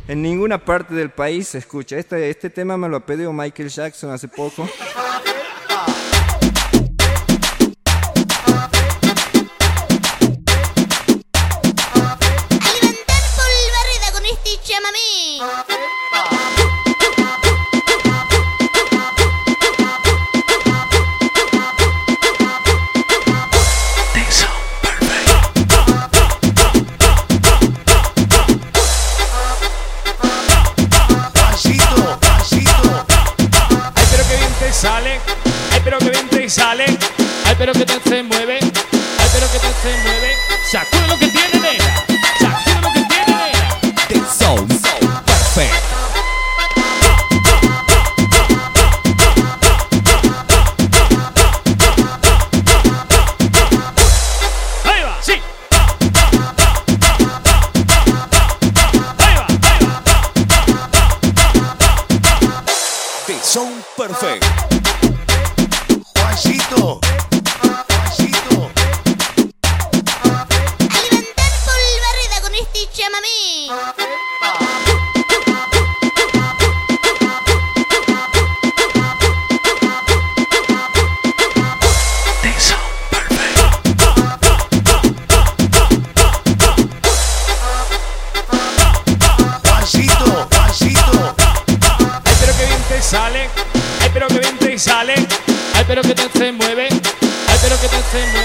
En ninguna parte del país se escucha. Este tema me lo ha pedido Michael Jackson hace poco. Sale, ay pero que bien te sale, ay pero que te se mueve, ay pero que te se mueve, sacude lo que tiene nena, sacude lo que tiene nena. The Sound Perfect. Ahí va, sí. Ahí va, ahí va. The Sound Perfect. Juancito. Juancito. Alimentar polvareda con este chamamé. The Sound Perfect. Juancito. Juancito. Ay pero que bien te sale, ay pero que bien te sale, ay pero que te se mueve, ay pero que te se mueve.